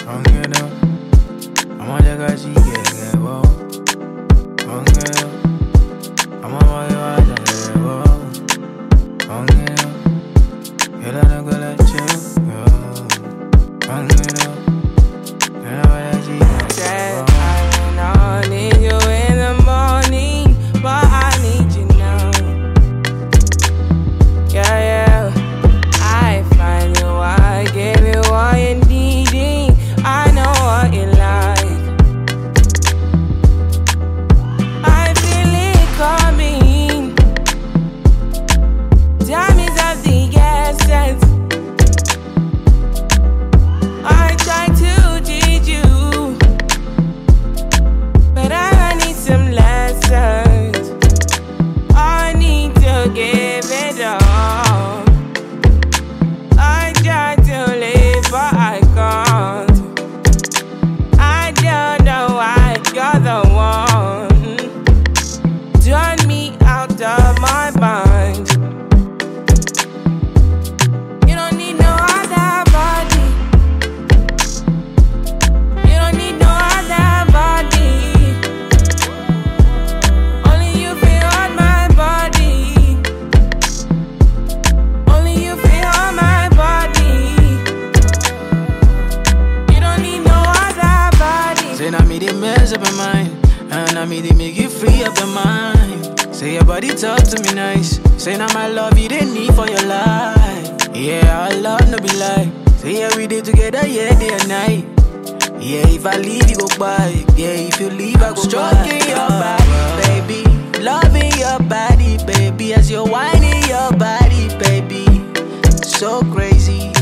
Ongelo, amajaga chike wo. Ongelo, amamayo ajaga wo. Ongelo, ela nagala chugo. Ongelo, ela waya chike wo. I need you in the morning, but I need you now. Yeah. I find you, I give you all you needing. I know what you like. I feel it coming. Time is of the essence. I try to teach you, but I need some lessons. I need to give it all. I try to live, but I can't. I don't know why you're the one. Turn me out of my mind. You don't need no other body. You don't need no other body. Only you feel on my body. Only you feel on my body. You don't need no other body. Say now me they mess up your mind, and now me they make you free up your mind. Say your body talk to me nice. Say now my love you they need for your life. Yeah, our love no be lie. Say yeah we did together, yeah day and night. Yeah, if I leave you go by. Yeah, if you leave I go stroking your body, baby. Loving your body, baby. As you're whining your body, baby. So crazy.